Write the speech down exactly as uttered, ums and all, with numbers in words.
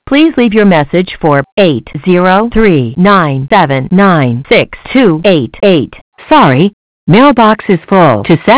Please leave your message for eight zero three nine seven nine six two eight eight. Sorry, mailbox is full. To send